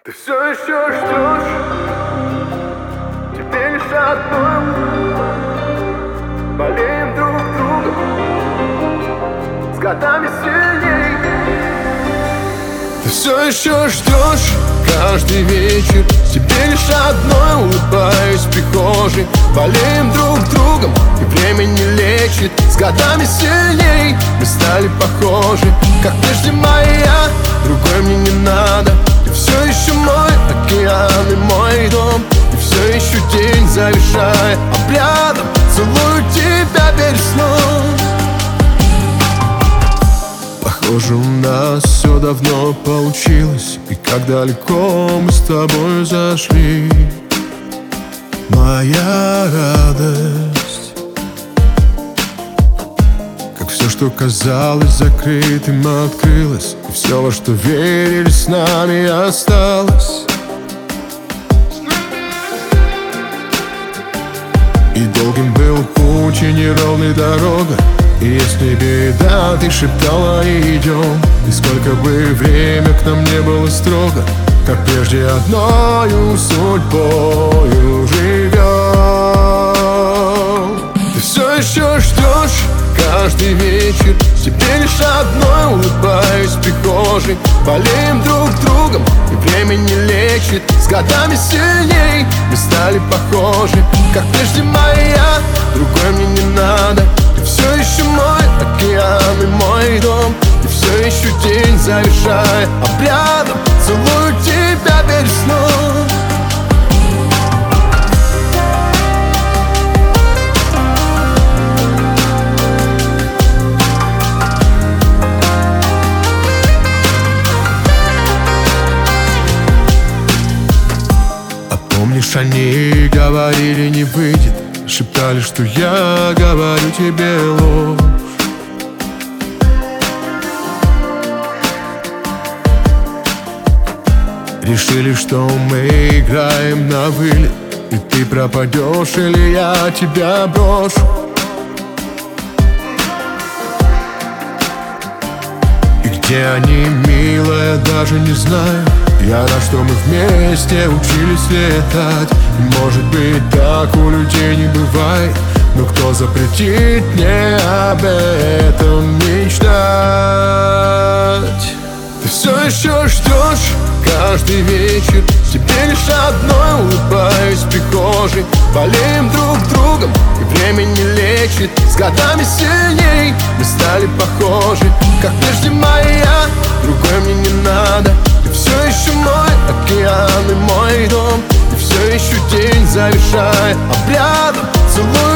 Ты все еще ждешь, теперь лишь одной. Болеем друг другом, с годами сильней. Ты все еще ждешь каждый вечер, теперь лишь одной. Улыбаюсь в прихожей, болеем друг другом, и время не лечит. С годами сильней мы стали похожи, как прежде моя, другой мне не надо. Ты все еще мой океан и мой дом, и все еще день завершая обрядом. Целую тебя перед сном. Похоже, у нас все давно получилось, и как далеко мы с тобой зашли. Моя радость, как все, что казалось закрытым, открылось, и все, во что верили, с нами осталось. И долгим был путь, и неровной дорога, и если беда, ты шептала, идем. И сколько бы время к нам не было строго, как прежде одною судьбою живем. Ты все еще ждешь каждый вечер, теперь лишь одной. Улыбаюсь в прихожей, болеем друг другом, и время не лечит. С годами сильней мы стали похожи, как прежде моя, другой мне не надо. Ты все еще мой океан и мой дом, и все еще день завершая обрядом. Целую тебя перед сном. Помнишь, они говорили, не выйдет, шептали, что я говорю тебе ложь. Решили, что мы играем на вылет, и ты пропадешь, или я тебя брошу. И где они, милая, даже не знаю. Я рад, что мы вместе учились летать. И может быть, так у людей не бывает, но кто запретит мне об этом мечтать? Ты все еще ждешь каждый вечер, теперь лишь одной. Улыбаюсь в прихожей, болеем друг другом, и время не лечит. С годами сильней мы стали похожи, как прежде моя, другой мне не надо. Ты все еще мой океан и мой дом, и все еще день завершая обрядом. Целую